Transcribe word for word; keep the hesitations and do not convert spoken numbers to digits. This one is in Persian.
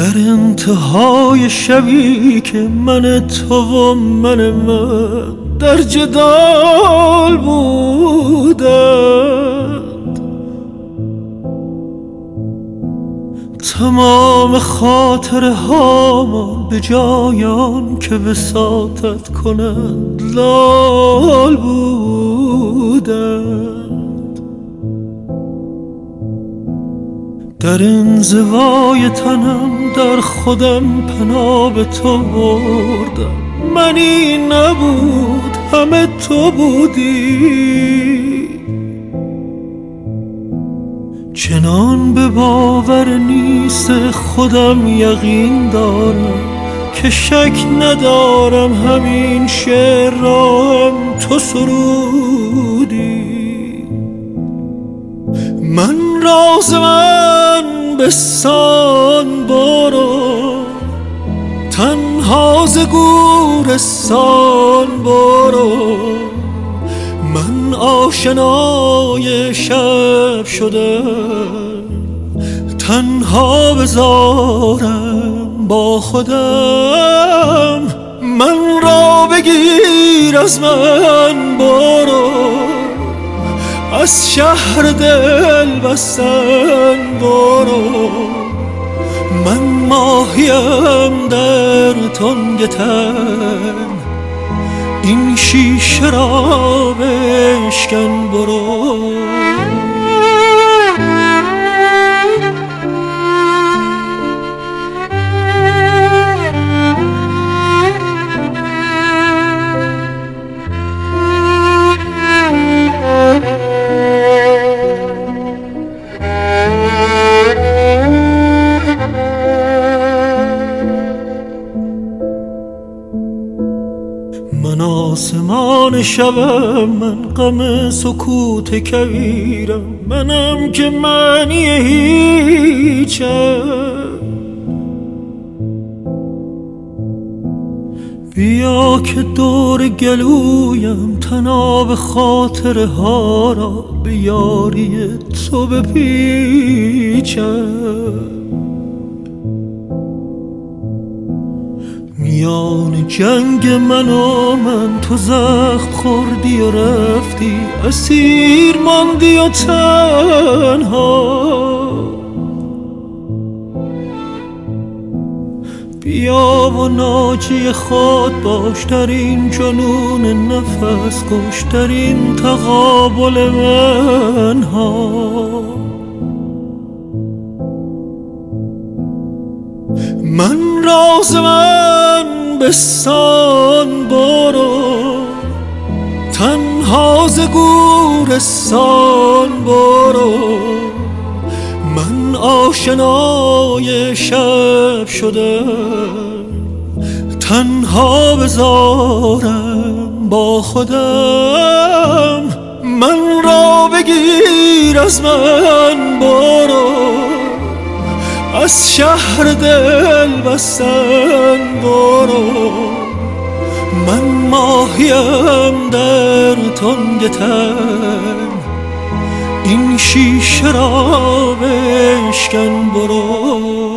در انتهای شبی که من تو و من من در جدال بودند، تمام خاطره هامان به جایان که وساطت کنند لال بودند. در انزوای تنم در خودم پناه به تو بردم، منی نبود همه تو بودی. چنان به باور نیست خودم یقین دارم که شک ندارم همین شعر را هم تو سرودی. من راز من بستان برو، تنها ز گورستان برو. من آشنای شب شدم، تنها بذارم با خودم. من را بگیر از من برو، از شهر دل بستن برو. من ماهیم در تنگ تن، این شیشه را بشکن برو. من آسمان شبم، من غم سکوت کویرم، منم که معنی هیچم. بیا که دور گلویم تناب خاطره ها را به یاری تو بپیچم. میان جنگ من و من تو زخم خوردی و رفتی، اسیر ماندی و تنها. بیا و ناجی خود باش در این جنون نفس کش، در این تقابل منها. من راز من بستان برو، تنها ز گورستان برو. من آشنای شب شدم، تنها بذارم با خودم. من را بگیر از من برو، از شهر دل بستن برو. من ماهیم در تنگ تن، این شیشه را بشکن برو.